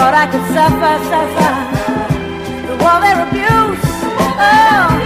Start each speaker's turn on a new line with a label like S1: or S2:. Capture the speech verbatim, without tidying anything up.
S1: thought I could suffer, suffer through all their abuse. Oh.